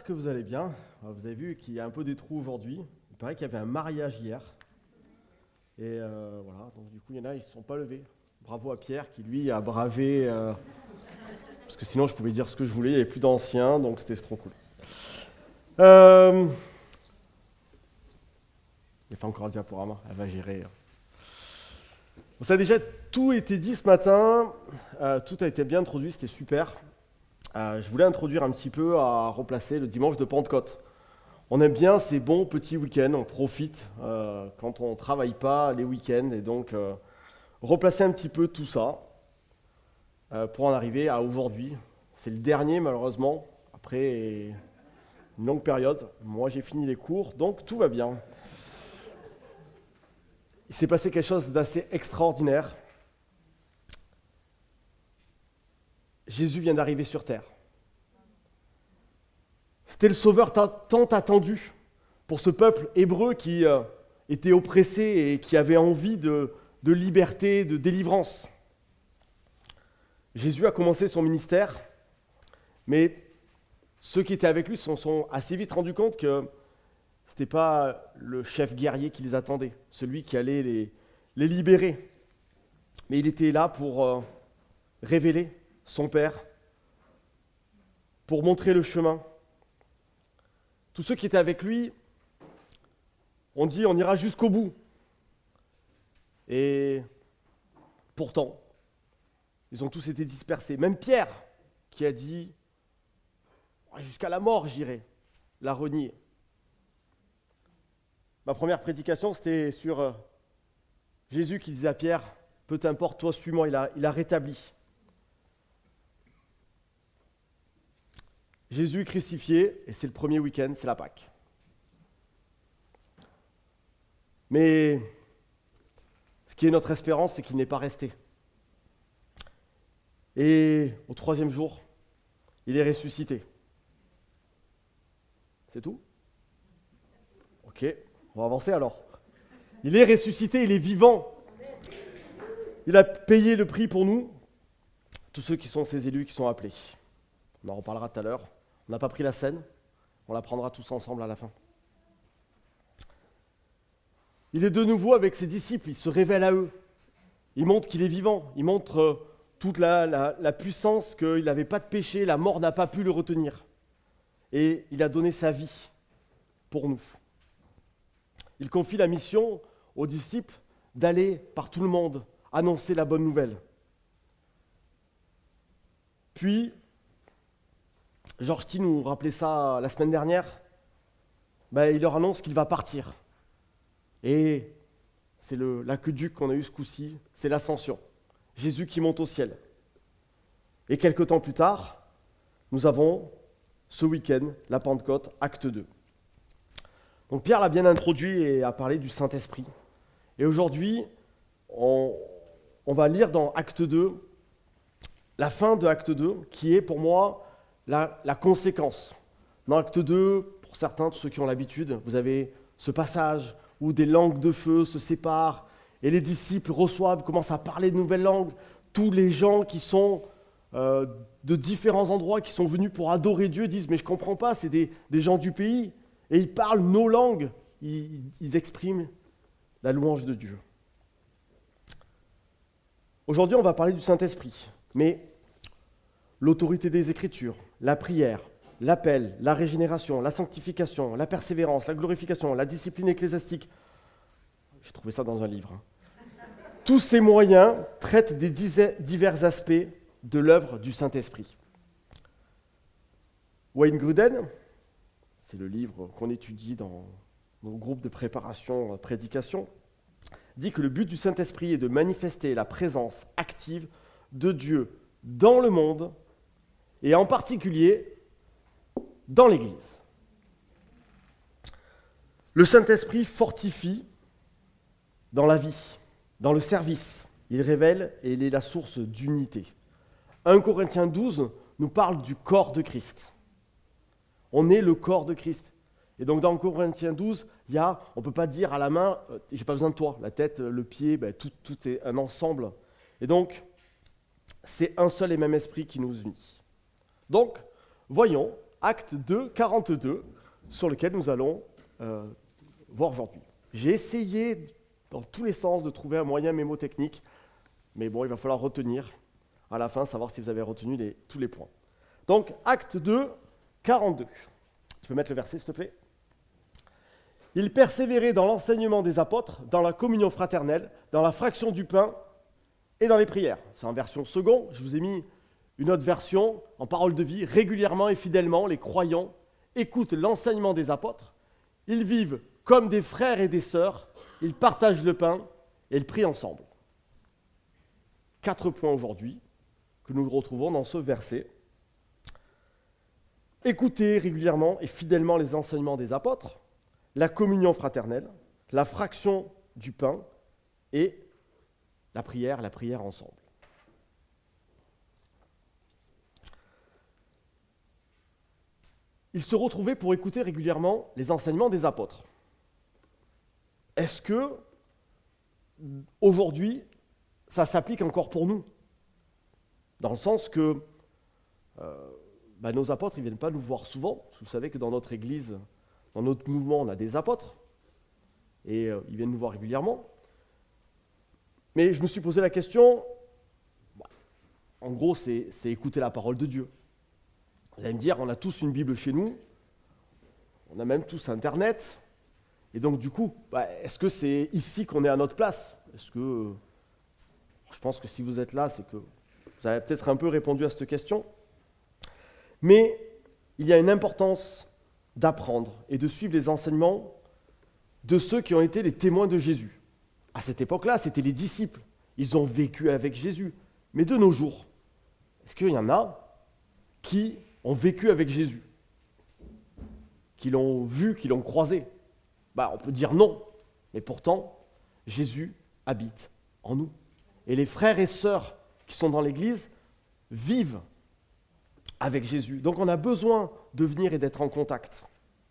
que vous allez bien. Vous avez vu qu'il y a un peu des trous aujourd'hui. Il paraît qu'il y avait un mariage hier. Et voilà, donc du coup, il y en a, ils ne se sont pas levés. Bravo à Pierre qui, lui, a bravé... parce que sinon, je pouvais dire ce que je voulais, il n'y avait plus d'anciens, donc c'était trop cool. Il fait encore un diaporama, elle va gérer. Bon, ça a déjà tout été dit ce matin, tout a été bien introduit, c'était super. Je voulais introduire un petit peu à remplacer le dimanche de Pentecôte. On aime bien ces bons petits week-ends, on profite quand on ne travaille pas les week-ends, et donc replacer un petit peu tout ça pour en arriver à aujourd'hui. C'est le dernier malheureusement, après une longue période. Moi j'ai fini les cours, donc tout va bien. Il s'est passé quelque chose d'assez extraordinaire. Jésus vient d'arriver sur terre. C'était le sauveur tant attendu pour ce peuple hébreu qui était oppressé et qui avait envie de liberté, de délivrance. Jésus a commencé son ministère, mais ceux qui étaient avec lui se sont assez vite rendus compte que ce n'était pas le chef guerrier qui les attendait, celui qui allait les libérer. Mais il était là pour révéler son Père, pour montrer le chemin. Tous ceux qui étaient avec lui ont dit on ira jusqu'au bout. Et pourtant, ils ont tous été dispersés. Même Pierre, qui a dit jusqu'à la mort j'irai, l'a renié. Ma première prédication, c'était sur Jésus qui disait à Pierre, peu t'importe, toi suis-moi, il a rétabli. Jésus est crucifié, et c'est le premier week-end, c'est la Pâque. Mais ce qui est notre espérance, c'est qu'il n'est pas resté. Et au troisième jour, il est ressuscité. C'est tout ? Ok, on va avancer alors. Il est ressuscité, il est vivant. Il a payé le prix pour nous, tous ceux qui sont ses élus, qui sont appelés. On en reparlera tout à l'heure. On n'a pas pris la scène, on la prendra tous ensemble à la fin. Il est de nouveau avec ses disciples, il se révèle à eux. Il montre qu'il est vivant, il montre toute la puissance, qu'il n'avait pas de péché, la mort n'a pas pu le retenir. Et il a donné sa vie pour nous. Il confie la mission aux disciples d'aller par tout le monde annoncer la bonne nouvelle. Puis, Georges T nous rappelait ça la semaine dernière, il leur annonce qu'il va partir. Et c'est l'aqueduc qu'on a eu ce coup-ci, c'est l'ascension. Jésus qui monte au ciel. Et quelques temps plus tard, nous avons ce week-end, la Pentecôte, acte 2. Donc Pierre l'a bien introduit et a parlé du Saint-Esprit. Et aujourd'hui, on va lire dans acte 2, la fin de acte 2, qui est pour moi la conséquence. Dans acte 2, pour certains, tous ceux qui ont l'habitude, vous avez ce passage où des langues de feu se séparent et les disciples commencent à parler de nouvelles langues. Tous les gens qui sont de différents endroits, qui sont venus pour adorer Dieu, disent « mais je ne comprends pas, c'est des gens du pays ». Et ils parlent nos langues, ils expriment la louange de Dieu. Aujourd'hui, on va parler du Saint-Esprit, mais l'autorité des Écritures, la prière, l'appel, la régénération, la sanctification, la persévérance, la glorification, la discipline ecclésiastique. J'ai trouvé ça dans un livre. Tous ces moyens traitent des divers aspects de l'œuvre du Saint-Esprit. Wayne Grudem, c'est le livre qu'on étudie dans nos groupes de préparation prédication, dit que le but du Saint-Esprit est de manifester la présence active de Dieu dans le monde et en particulier dans l'Église. Le Saint-Esprit fortifie dans la vie, dans le service. Il révèle et il est la source d'unité. 1 Corinthiens 12 nous parle du corps de Christ. On est le corps de Christ. Et donc dans Corinthiens 12, on ne peut pas dire à la main, j'ai pas besoin de toi, la tête, le pied, tout est un ensemble. Et donc, c'est un seul et même esprit qui nous unit. Donc, voyons Acte 2, 42, sur lequel nous allons voir aujourd'hui. J'ai essayé dans tous les sens de trouver un moyen mémotechnique, mais bon, il va falloir retenir à la fin, savoir si vous avez retenu tous les points. Donc, Acte 2, 42. Tu peux mettre le verset, s'il te plaît? Il persévérait dans l'enseignement des apôtres, dans la communion fraternelle, dans la fraction du pain et dans les prières. C'est en version seconde. Je vous ai mis une autre version en parole de vie. Régulièrement et fidèlement, les croyants écoutent l'enseignement des apôtres. Ils vivent comme des frères et des sœurs. Ils partagent le pain et ils prient ensemble. 4 points aujourd'hui que nous retrouvons dans ce verset. Écoutez régulièrement et fidèlement les enseignements des apôtres, la communion fraternelle, la fraction du pain et la prière ensemble. Ils se retrouvaient pour écouter régulièrement les enseignements des apôtres. Est-ce que, aujourd'hui, ça s'applique encore pour nous? Dans le sens que nos apôtres, ils ne viennent pas nous voir souvent. Vous savez que dans notre église, dans notre mouvement, on a des apôtres. Et ils viennent nous voir régulièrement. Mais je me suis posé la question, en gros, c'est écouter la parole de Dieu. Vous allez me dire, on a tous une Bible chez nous, on a même tous Internet, et donc du coup, est-ce que c'est ici qu'on est à notre place? Est-ce que, je pense que si vous êtes là, c'est que vous avez peut-être un peu répondu à cette question. Mais il y a une importance d'apprendre et de suivre les enseignements de ceux qui ont été les témoins de Jésus. À cette époque-là, c'était les disciples. Ils ont vécu avec Jésus. Mais de nos jours, est-ce qu'il y en a qui ont vécu avec Jésus? Qui l'ont vu, qui l'ont croisé? On peut dire non. Mais pourtant, Jésus habite en nous. Et les frères et sœurs qui sont dans l'Église vivent avec Jésus. Donc on a besoin de venir et d'être en contact.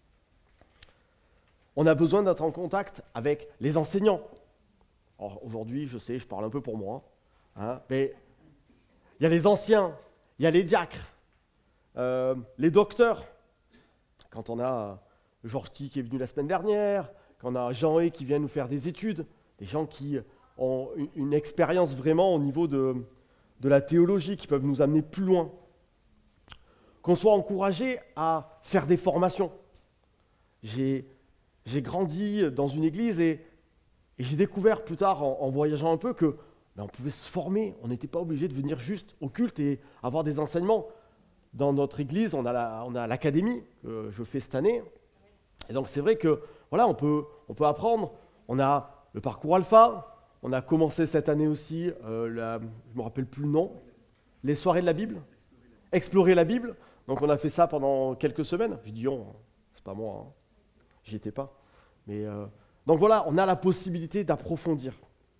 On a besoin d'être en contact avec les enseignants. Alors, aujourd'hui, je sais, je parle un peu pour moi, mais il y a les anciens, il y a les diacres, les docteurs. Quand on a Georges T qui est venu la semaine dernière, quand on a Jean-Hé qui vient nous faire des études, des gens qui ont une expérience vraiment au niveau de la théologie, qui peuvent nous amener plus loin. Qu'on soit encouragé à faire des formations. J'ai grandi dans une église et j'ai découvert plus tard, en voyageant un peu, que on pouvait se former. On n'était pas obligé de venir juste au culte et avoir des enseignements. Dans notre église, on a l'académie que je fais cette année. Et donc c'est vrai que voilà, on peut apprendre. On a le parcours alpha. On a commencé cette année aussi, je ne me rappelle plus le nom, les soirées de la Bible. Explorer la Bible. Donc on a fait ça pendant quelques semaines. Je dis on, c'est pas moi, j'y étais pas. Mais donc voilà, on a la possibilité d'approfondir.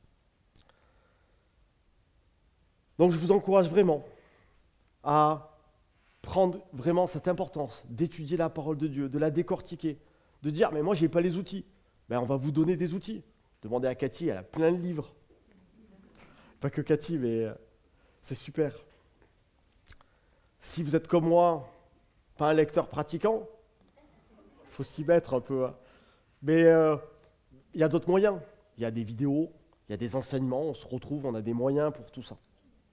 Donc je vous encourage vraiment à prendre vraiment cette importance d'étudier la parole de Dieu, de la décortiquer, de dire mais moi j'ai pas les outils. On va vous donner des outils. Demandez à Cathy, elle a plein de livres. Pas que Cathy, mais c'est super. Si vous êtes comme moi, pas un lecteur pratiquant, il faut s'y mettre un peu. Mais il y a d'autres moyens. Il y a des vidéos, il y a des enseignements, on se retrouve, on a des moyens pour tout ça.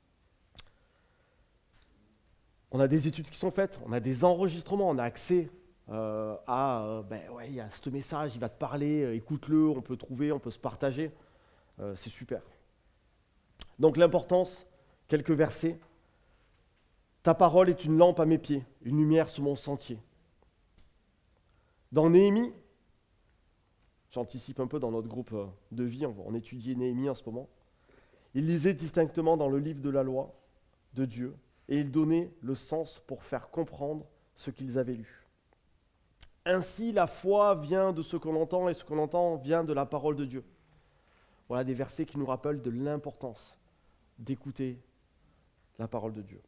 On a des études qui sont faites, on a des enregistrements, on a accès il y a ce message, il va te parler, écoute-le, on peut trouver, on peut se partager. C'est super. Donc l'importance, quelques versets. Ta parole est une lampe à mes pieds, une lumière sur mon sentier. Dans Néhémie, j'anticipe un peu dans notre groupe de vie, on étudie Néhémie en ce moment, il lisait distinctement dans le livre de la loi de Dieu et il donnait le sens pour faire comprendre ce qu'ils avaient lu. Ainsi, la foi vient de ce qu'on entend et ce qu'on entend vient de la parole de Dieu. Voilà des versets qui nous rappellent de l'importance d'écouter la parole de Dieu.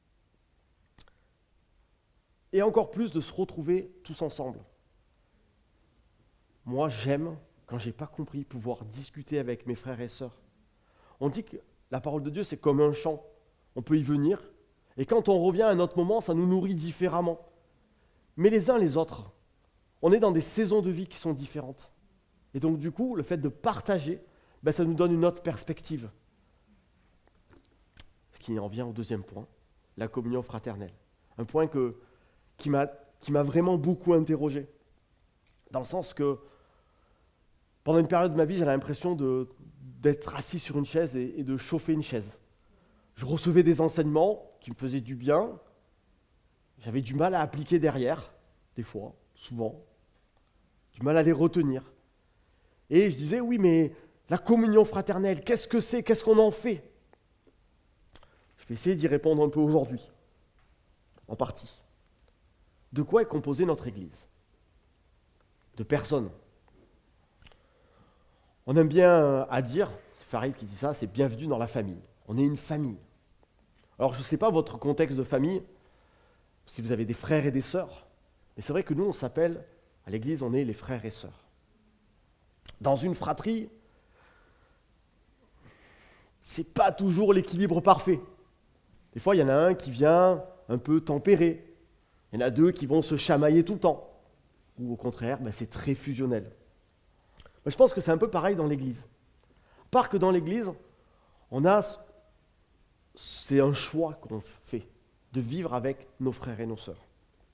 Et encore plus de se retrouver tous ensemble. Moi, j'aime, quand je n'ai pas compris, pouvoir discuter avec mes frères et sœurs. On dit que la parole de Dieu, c'est comme un champ. On peut y venir, et quand on revient à un autre moment, ça nous nourrit différemment. Mais les uns les autres, on est dans des saisons de vie qui sont différentes. Et donc du coup, le fait de partager, ça nous donne une autre perspective. Ce qui en vient au deuxième point, la communion fraternelle. Un point qui m'a vraiment beaucoup interrogé. Dans le sens que, pendant une période de ma vie, j'avais l'impression d'être assis sur une chaise et de chauffer une chaise. Je recevais des enseignements qui me faisaient du bien. J'avais du mal à appliquer derrière, des fois, souvent. Du mal à les retenir. Et je disais, oui, mais la communion fraternelle, qu'est-ce que c'est? Qu'est-ce qu'on en fait? Je vais essayer d'y répondre un peu aujourd'hui, en partie. De quoi est composée notre Église? De personnes. On aime bien à dire, c'est Farid qui dit ça, c'est bienvenue dans la famille. On est une famille. Alors je ne sais pas votre contexte de famille, si vous avez des frères et des sœurs, mais c'est vrai que nous on s'appelle, à l'église on est les frères et sœurs. Dans une fratrie, c'est pas toujours l'équilibre parfait. Des fois il y en a un qui vient un peu tempéré, il y en a deux qui vont se chamailler tout le temps, ou au contraire, c'est très fusionnel. Mais je pense que c'est un peu pareil dans l'église. À part que dans l'église, c'est un choix qu'on fait, de vivre avec nos frères et nos sœurs.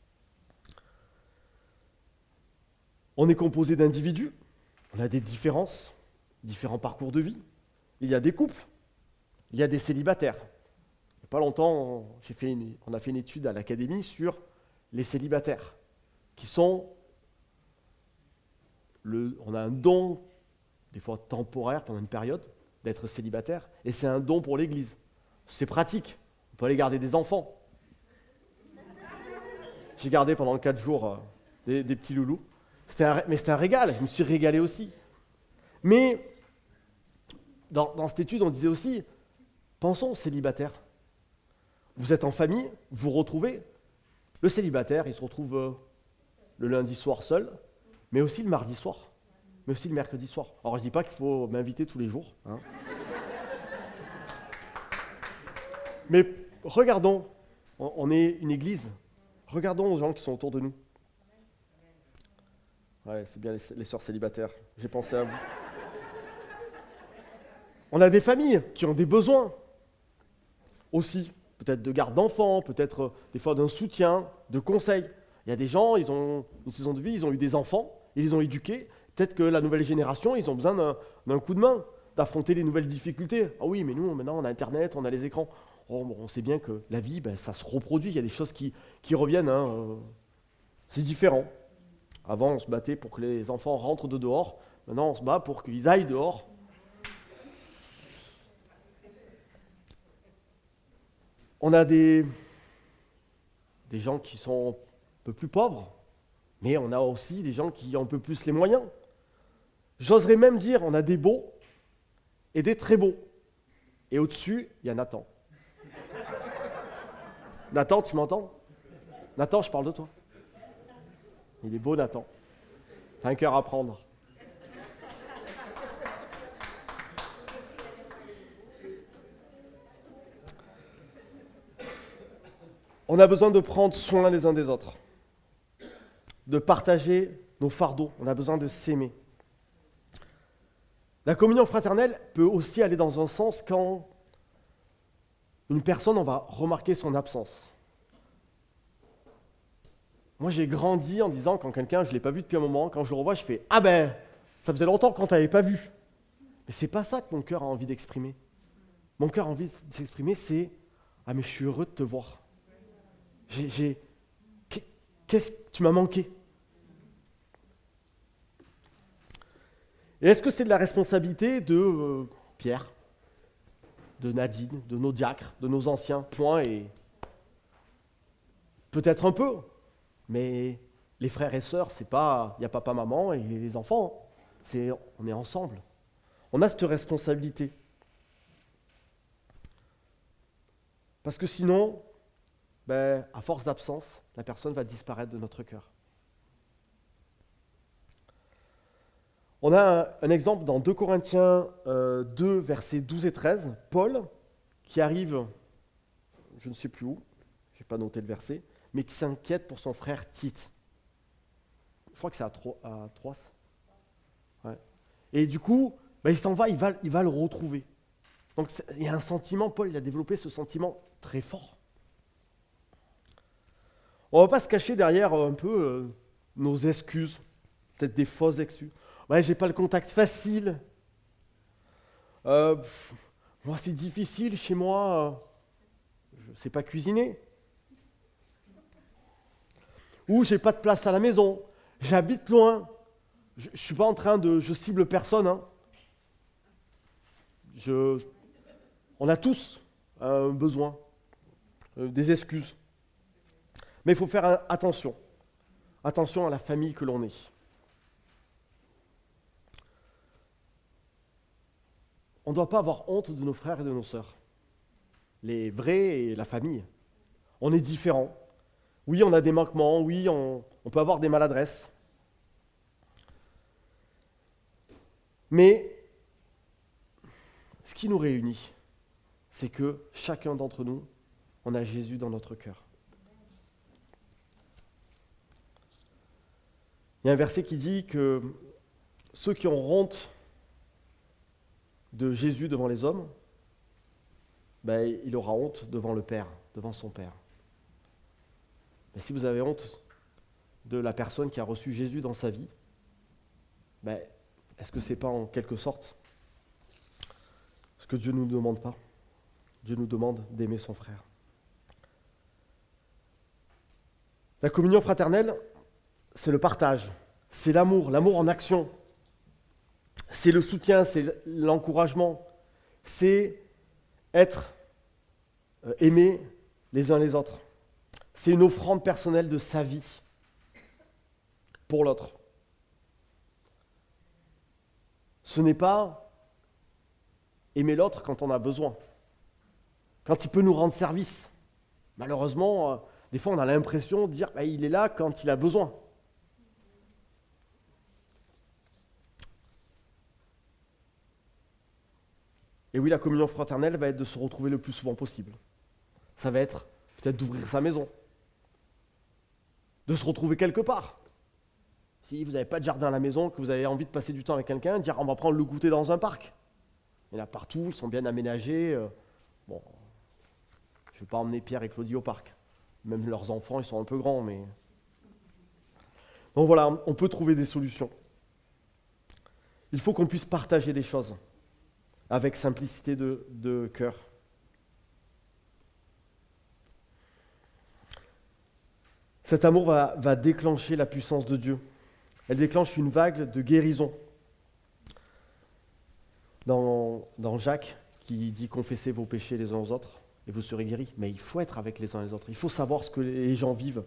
On est composé d'individus, on a des différences, différents parcours de vie. Il y a des couples, il y a des célibataires. Il n'y a pas longtemps, on a fait une étude à l'académie sur les célibataires, qui sont... on a un don, des fois temporaire pendant une période, d'être célibataire, et c'est un don pour l'Église. C'est pratique, on peut aller garder des enfants. J'ai gardé pendant 4 jours des petits loulous. Mais c'était un régal, je me suis régalé aussi. Mais dans cette étude, on disait aussi, pensons aux célibataires. Vous êtes en famille, vous vous retrouvez. Le célibataire, il se retrouve le lundi soir seul, mais aussi le mardi soir, mais aussi le mercredi soir. Alors je ne dis pas qu'il faut m'inviter tous les jours. Mais regardons, on est une église, regardons aux gens qui sont autour de nous. Ouais, c'est bien les sœurs célibataires, j'ai pensé à vous. On a des familles qui ont des besoins aussi, peut-être de garde d'enfants, peut-être des fois d'un soutien, de conseils. Il y a des gens, ils ont une saison de vie, ils ont eu des enfants, ils les ont éduqués. Peut-être que la nouvelle génération, ils ont besoin d'un coup de main, d'affronter les nouvelles difficultés. Ah oui, mais nous, maintenant, on a Internet, on a les écrans. On sait bien que la vie, ça se reproduit, il y a des choses qui reviennent. C'est différent. Avant, on se battait pour que les enfants rentrent de dehors. Maintenant, on se bat pour qu'ils aillent dehors. On a des gens qui sont un peu plus pauvres, mais on a aussi des gens qui ont un peu plus les moyens. J'oserais même dire, on a des beaux et des très beaux. Et au-dessus, il y a Nathan. Nathan, tu m'entends? Nathan, je parle de toi. Il est beau, Nathan. T'as un cœur à prendre. On a besoin de prendre soin les uns des autres, de partager nos fardeaux. On a besoin de s'aimer. La communion fraternelle peut aussi aller dans un sens quand une personne, on va remarquer son absence. Moi, j'ai grandi en disant, quand quelqu'un, je ne l'ai pas vu depuis un moment, quand je le revois, je fais « Ah ben, ça faisait longtemps qu'on ne t'avait pas vu ». Mais ce n'est pas ça que mon cœur a envie d'exprimer. Mon cœur a envie de s'exprimer, c'est « Ah mais je suis heureux de te voir. Qu'est-ce que tu m'as manqué ?» Et est-ce que c'est de la responsabilité de Pierre, de Nadine, de nos diacres, de nos anciens? Point et peut-être un peu. Mais les frères et sœurs, il n'y a papa, maman et les enfants. On est ensemble. On a cette responsabilité. Parce que sinon, à force d'absence, la personne va disparaître de notre cœur. On a un exemple dans 2 Corinthiens 2, versets 12 et 13. Paul, qui arrive, je ne sais plus où, je n'ai pas noté le verset, mais qui s'inquiète pour son frère Tite. Je crois que c'est à Troas. Ouais. Et du coup, il s'en va, il va le retrouver. Donc il y a un sentiment, Paul il a développé ce sentiment très fort. On ne va pas se cacher derrière un peu nos excuses, peut-être des fausses excuses. Ouais, j'ai pas le contact facile. Moi c'est difficile chez moi, je ne sais pas cuisiner. Ou j'ai pas de place à la maison, j'habite loin. Je suis pas en train de, je cible personne. Hein. On a tous un besoin, des excuses. Mais il faut faire attention. Attention à la famille que l'on est. On ne doit pas avoir honte de nos frères et de nos sœurs. Les vrais et la famille. On est différents. Oui, on a des manquements. Oui, on peut avoir des maladresses. Mais ce qui nous réunit, c'est que chacun d'entre nous, on a Jésus dans notre cœur. Il y a un verset qui dit que ceux qui ont honte de Jésus devant les hommes, il aura honte devant le Père, devant son Père. Mais si vous avez honte de la personne qui a reçu Jésus dans sa vie, est-ce que ce n'est pas en quelque sorte ce que Dieu ne nous demande pas? Dieu nous demande d'aimer son frère. La communion fraternelle, c'est le partage, c'est l'amour en action. C'est le soutien, c'est l'encouragement, c'est être aimé les uns les autres. C'est une offrande personnelle de sa vie pour l'autre. Ce n'est pas aimer l'autre quand on a besoin, quand il peut nous rendre service. Malheureusement, des fois on a l'impression de dire il est là quand il a besoin. Et oui, la communion fraternelle va être de se retrouver le plus souvent possible. Ça va être peut-être d'ouvrir sa maison, de se retrouver quelque part. Si vous n'avez pas de jardin à la maison, que vous avez envie de passer du temps avec quelqu'un, dire on va prendre le goûter dans un parc. Il y en a partout, ils sont bien aménagés. Je ne vais pas emmener Pierre et Claudie au parc. Même leurs enfants, ils sont un peu grands, mais... Donc voilà, on peut trouver des solutions. Il faut qu'on puisse partager des choses avec simplicité de cœur. Cet amour va déclencher la puissance de Dieu. Elle déclenche une vague de guérison. Dans Jacques, qui dit « Confessez vos péchés les uns aux autres et vous serez guéris ». Mais il faut être avec les uns les autres. Il faut savoir ce que les gens vivent.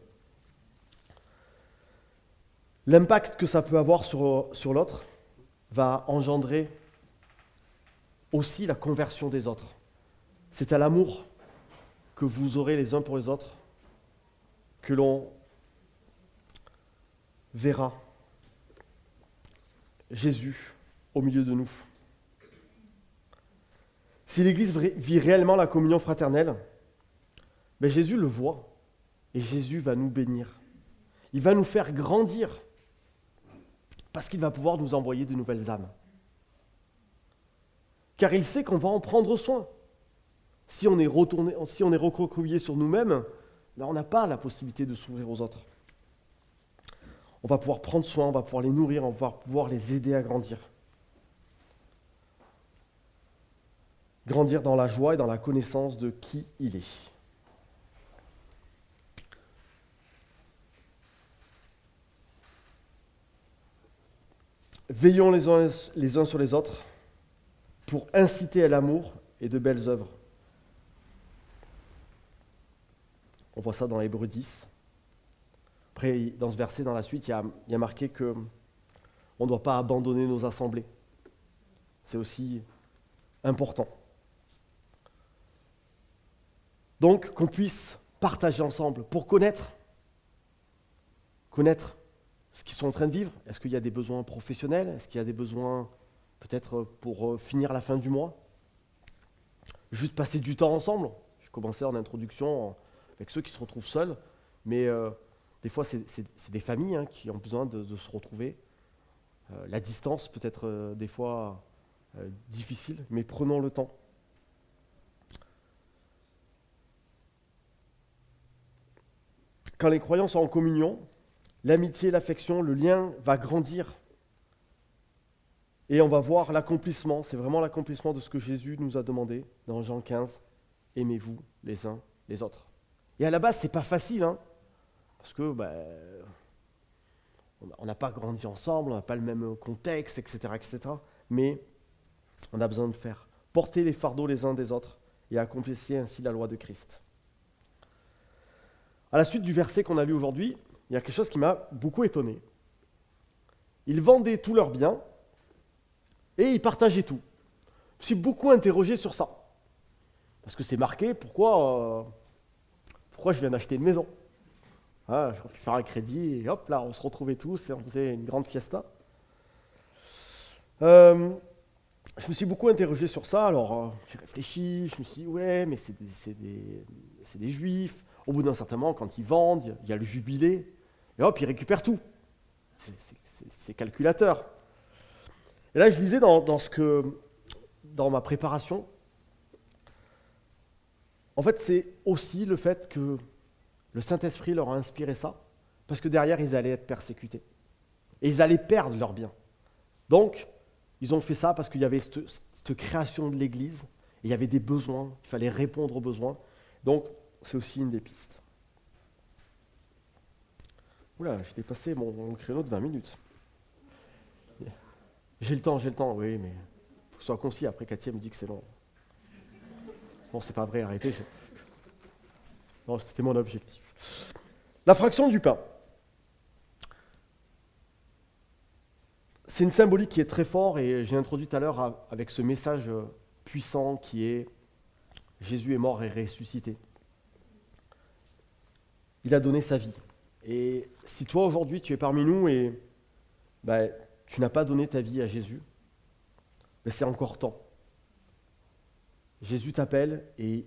L'impact que ça peut avoir sur l'autre va engendrer aussi la conversion des autres. C'est à l'amour que vous aurez les uns pour les autres que l'on verra Jésus au milieu de nous. Si l'Église vit réellement la communion fraternelle, Jésus le voit et Jésus va nous bénir. Il va nous faire grandir parce qu'il va pouvoir nous envoyer de nouvelles âmes. Car il sait qu'on va en prendre soin. Si on est recroquevillé sur nous-mêmes, on n'a pas la possibilité de s'ouvrir aux autres. On va pouvoir prendre soin, on va pouvoir les nourrir, on va pouvoir les aider à grandir. Grandir dans la joie et dans la connaissance de qui il est. Veillons les uns sur les autres pour inciter à l'amour et de belles œuvres. On voit ça dans Hébreux 10. Après, dans ce verset, dans la suite, il y a marqué qu'on ne doit pas abandonner nos assemblées. C'est aussi important. Donc, qu'on puisse partager ensemble pour connaître ce qu'ils sont en train de vivre. Est-ce qu'il y a des besoins professionnels? Est-ce qu'il y a des besoins peut-être pour finir la fin du mois? Juste passer du temps ensemble. Je commençais en introduction avec ceux qui se retrouvent seuls. mais des fois, c'est des familles qui ont besoin de se retrouver. La distance peut être des fois difficile, mais prenons le temps. Quand les croyants sont en communion, l'amitié, l'affection, le lien va grandir. Et on va voir l'accomplissement, c'est vraiment l'accomplissement de ce que Jésus nous a demandé dans Jean 15. Aimez-vous les uns les autres. Et à la base, c'est pas facile, parce que on n'a pas grandi ensemble, on n'a pas le même contexte, etc., etc. Mais on a besoin de faire porter les fardeaux les uns des autres et accomplir ainsi la loi de Christ. À la suite du verset qu'on a lu aujourd'hui, il y a quelque chose qui m'a beaucoup étonné. Ils vendaient tous leurs biens et ils partageaient tout. Je me suis beaucoup interrogé sur ça. Parce que c'est marqué, pourquoi je viens d'acheter une maison ? J'aurais pu faire un crédit et hop là, on se retrouvait tous et on faisait une grande fiesta. Je me suis beaucoup interrogé sur ça, alors j'ai réfléchi, je me suis dit, ouais, mais c'est des juifs. Au bout d'un certain moment, quand ils vendent, il y a le jubilé, et hop, ils récupèrent tout. C'est calculateur. Et là, je lisais dans ma préparation, en fait, c'est aussi le fait que le Saint-Esprit leur a inspiré ça, parce que derrière, ils allaient être persécutés. Et ils allaient perdre leurs biens. Donc, ils ont fait ça parce qu'il y avait cette création de l'Église, et il y avait des besoins, il fallait répondre aux besoins. Donc, c'est aussi une des pistes. Oula, j'ai dépassé mon créneau de 20 minutes. J'ai le temps, oui, mais il faut que ce soit concis. Après, Katia me dit que c'est long. Bon, c'est pas vrai, arrêtez. Non, c'était mon objectif. La fraction du pain. C'est une symbolique qui est très forte et j'ai introduit tout à l'heure avec ce message puissant qui est Jésus est mort et ressuscité. Il a donné sa vie. Et si toi aujourd'hui tu es parmi nous et tu n'as pas donné ta vie à Jésus, c'est encore temps. Jésus t'appelle et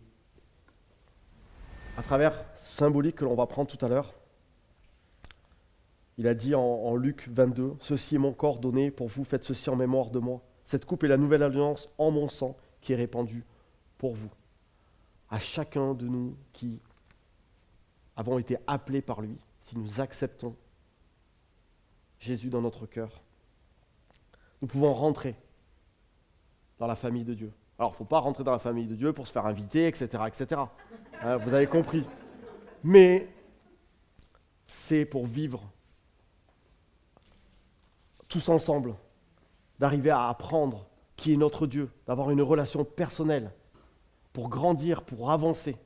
à travers ce symbolique que l'on va prendre tout à l'heure, il a dit en Luc 22, « Ceci est mon corps donné pour vous, faites ceci en mémoire de moi. Cette coupe est la nouvelle alliance en mon sang qui est répandue pour vous. » À chacun de nous qui avons été appelés par lui, si nous acceptons Jésus dans notre cœur, nous pouvons rentrer dans la famille de Dieu. Alors, il ne faut pas rentrer dans la famille de Dieu pour se faire inviter, etc., etc. Vous avez compris. Mais c'est pour vivre tous ensemble, d'arriver à apprendre qui est notre Dieu, d'avoir une relation personnelle, pour grandir, pour avancer.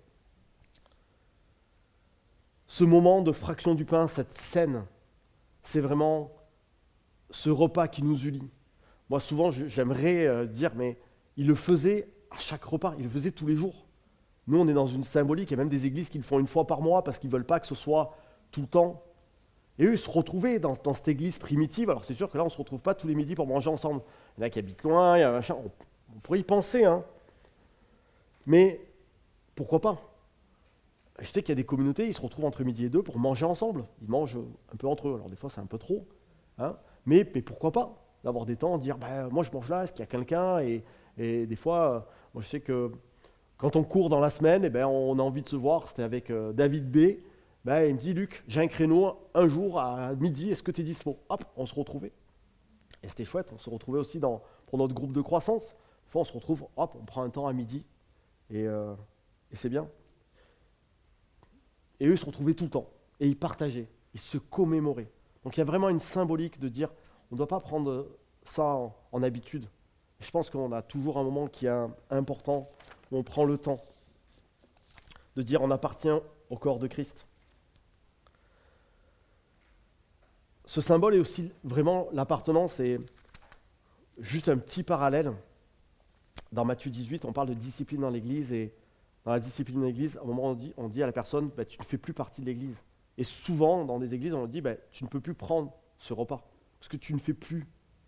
Ce moment de fraction du pain, cette scène, c'est vraiment ce repas qui nous unit. Moi, souvent, j'aimerais dire, mais il le faisait à chaque repas, il le faisait tous les jours. Nous, on est dans une symbolique, il y a même des églises qui le font une fois par mois parce qu'ils ne veulent pas que ce soit tout le temps. Et eux, ils se retrouvaient dans cette église primitive. Alors, c'est sûr que là, on ne se retrouve pas tous les midis pour manger ensemble. Il y en a qui habitent loin, il y a machin. On pourrait y penser, Mais pourquoi pas ? Je sais qu'il y a des communautés, ils se retrouvent entre midi et 2 pour manger ensemble. Ils mangent un peu entre eux. Alors, des fois, c'est un peu trop. Mais pourquoi pas d'avoir des temps, dire moi je mange là, est-ce qu'il y a quelqu'un et des fois, moi je sais que quand on court dans la semaine, on a envie de se voir. C'était avec David B. Il me dit Luc, j'ai un créneau un jour à midi, est-ce que tu es dispo ? Hop, on se retrouvait. Et c'était chouette, on se retrouvait aussi pour notre groupe de croissance. Des fois on se retrouve, hop, on prend un temps à midi et c'est bien. Et eux se retrouvaient tout le temps et ils partageaient, ils se commémoraient. Donc il y a vraiment une symbolique de dire on ne doit pas prendre ça en habitude. Je pense qu'on a toujours un moment qui est important, où on prend le temps de dire on appartient au corps de Christ. Ce symbole est aussi vraiment l'appartenance et juste un petit parallèle. Dans Matthieu 18, on parle de discipline dans l'Église et dans la discipline de l'Église, à un moment on dit à la personne tu ne fais plus partie de l'Église. Et souvent dans des églises on dit tu ne peux plus prendre ce repas. Parce que tu ne fais plus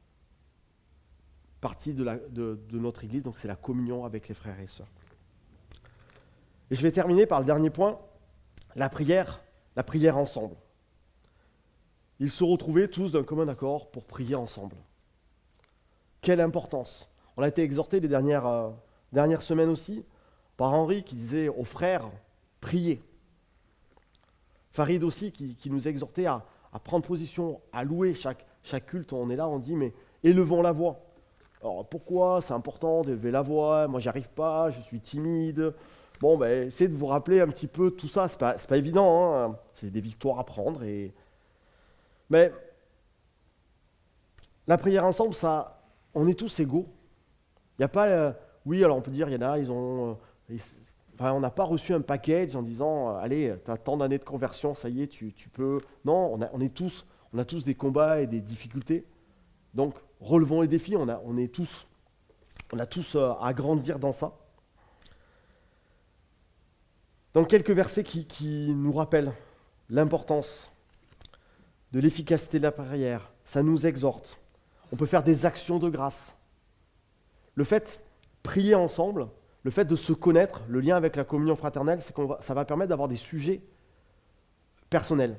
partie de notre Église, donc c'est la communion avec les frères et sœurs. Et je vais terminer par le dernier point, la prière la prière ensemble. Ils se retrouvaient tous d'un commun accord pour prier ensemble. Quelle importance! On a été exhortés les dernières semaines aussi par Henri qui disait aux frères, priez. Farid aussi qui nous exhortait à prendre position, à louer chaque culte. On est là, on dit, mais élevons la voix. Alors pourquoi c'est important d'élever la voix? Moi, j'y arrive pas, je suis timide. Bon, ben, essayez de vous rappeler un petit peu tout ça. C'est pas évident, hein. C'est des victoires à prendre. Mais la prière ensemble, ça, on est tous égaux. Il n'y a pas... oui, alors on peut dire, il y en a, on n'a pas reçu un package en disant, allez, tu as tant d'années de conversion, ça y est, tu peux... Non, on a tous des combats et des difficultés. Donc, relevons les défis, on a tous à grandir dans ça. Donc, quelques versets qui nous rappellent l'importance de l'efficacité de la prière. Ça nous exhorte. On peut faire des actions de grâce. Le fait de prier ensemble, le fait de se connaître, le lien avec la communion fraternelle, c'est ça va permettre d'avoir des sujets personnels.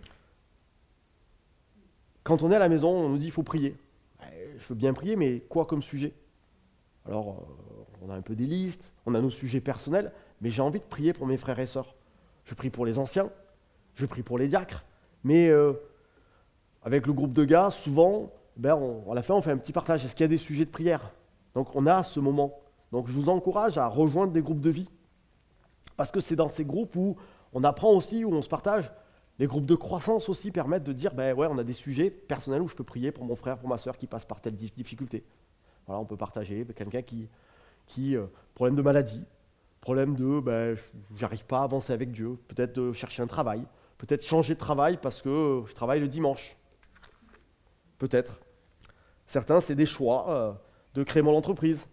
Quand on est à la maison, on nous dit qu'il faut prier. Je veux bien prier, mais quoi comme sujet? Alors, on a un peu des listes, on a nos sujets personnels, mais j'ai envie de prier pour mes frères et sœurs. Je prie pour les anciens, je prie pour les diacres, mais avec le groupe de gars, souvent, à la fin, on fait un petit partage. Est-ce qu'il y a des sujets de prière? Donc, on a ce moment. Donc, je vous encourage à rejoindre des groupes de vie, parce que c'est dans ces groupes où on apprend aussi, où on se partage. Les groupes de croissance aussi permettent de dire, on a des sujets personnels où je peux prier pour mon frère, pour ma sœur qui passe par telle difficulté. Voilà, on peut partager. Quelqu'un qui problème de maladie, problème de, j'arrive pas à avancer avec Dieu, peut-être de chercher un travail, peut-être changer de travail parce que je travaille le dimanche. Peut-être. Certains, c'est des choix de créer mon entreprise.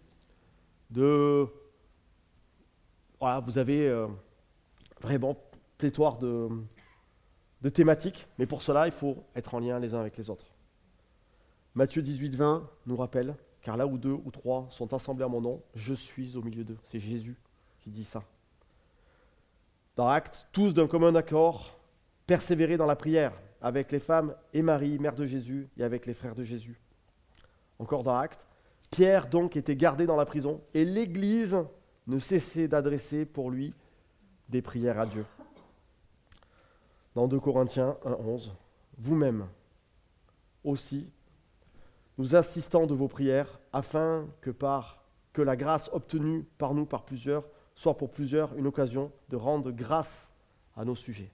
Voilà, vous avez vraiment pléthore de thématiques, mais pour cela, il faut être en lien les uns avec les autres. Matthieu 18, 20 nous rappelle, car là où 2 ou 3 sont assemblés à mon nom, je suis au milieu d'eux. C'est Jésus qui dit ça. Dans Actes, tous d'un commun accord, persévérer dans la prière, avec les femmes et Marie, mère de Jésus, et avec les frères de Jésus. Encore dans Actes, Pierre donc était gardé dans la prison, et l'Église ne cessait d'adresser pour lui des prières à Dieu. Dans 2 Corinthiens 1,11, vous-même aussi, nous assistons de vos prières, afin que la grâce obtenue par nous par plusieurs soit pour plusieurs une occasion de rendre grâce à nos sujets.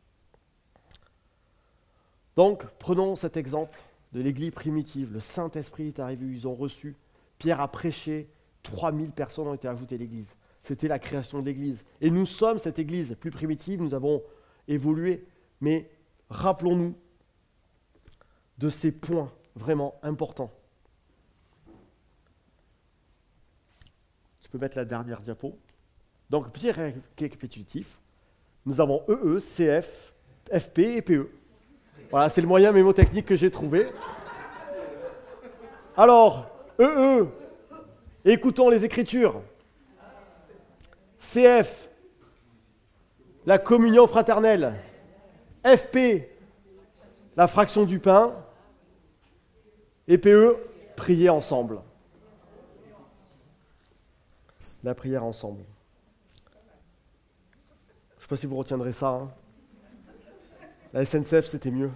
Donc, prenons cet exemple de l'église primitive. Le Saint-Esprit est arrivé, ils ont reçu. Pierre a prêché, 3000 personnes ont été ajoutées à l'église. C'était la création de l'église. Et nous sommes cette église plus primitive, nous avons évolué. Mais rappelons-nous de ces points vraiment importants. Tu peux mettre la dernière diapo. Donc, petit récapitulatif. Nous avons EE, CF, FP et PE. Voilà, c'est le moyen mémotechnique que j'ai trouvé. Alors, EE, écoutons les Écritures. CF, la communion fraternelle. FP, la fraction du pain. Et PE, prier ensemble. La prière ensemble. Je ne sais pas si vous retiendrez ça. Hein. La SNCF, c'était mieux.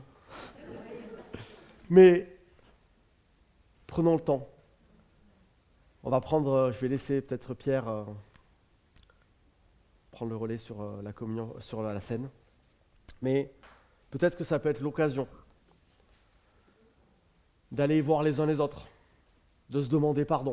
Mais prenons le temps. On va prendre, je vais laisser peut-être Pierre prendre le relais sur la communion, sur la scène. Mais peut-être que ça peut être l'occasion d'aller voir les uns les autres, de se demander pardon.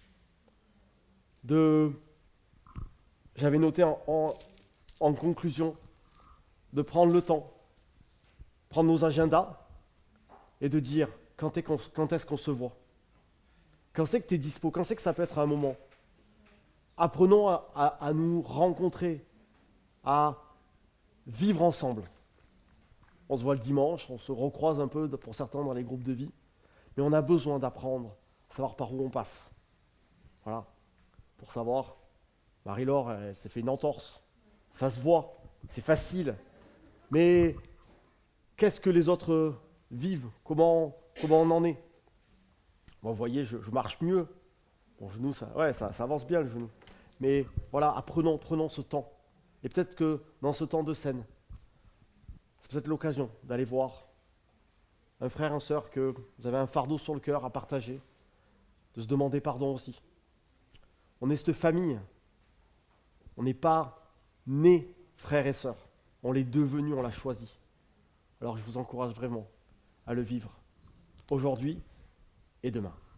J'avais noté en conclusion de prendre le temps, prendre nos agendas et de dire quand est-ce qu'on se voit, quand c'est que tu es dispo, quand c'est que ça peut être un moment. Apprenons à nous rencontrer, à vivre ensemble. On se voit le dimanche, on se recroise un peu pour certains dans les groupes de vie, mais on a besoin d'apprendre, à savoir par où on passe. Voilà, pour savoir, Marie-Laure, elle s'est fait une entorse, ça se voit, c'est facile. Mais qu'est-ce que les autres vivent? Comment on en est? Bon, vous voyez, je marche mieux. Mon genou, ça avance bien le genou. Mais voilà, prenons ce temps. Et peut-être que dans ce temps de scène, c'est peut-être l'occasion d'aller voir un frère, une sœur, que vous avez un fardeau sur le cœur à partager, de se demander pardon aussi. On est cette famille. On n'est pas nés frères et sœurs. On l'est devenu, on l'a choisi. Alors je vous encourage vraiment à le vivre aujourd'hui et demain.